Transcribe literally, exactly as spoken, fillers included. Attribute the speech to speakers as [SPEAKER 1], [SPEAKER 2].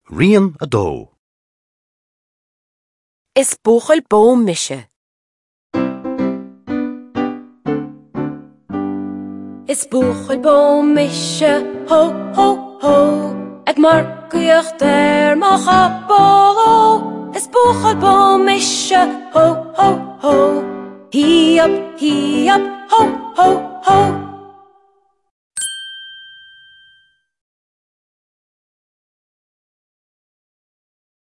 [SPEAKER 1] Rian a dó.
[SPEAKER 2] Is buchail bóm mise. Is buchail bóm mise, ho, ho, ho. Ag marcaíocht ar má chapál. Is buchail bóm mise, ho, ho, ho. Hí up, hí up, ho, ho, ho.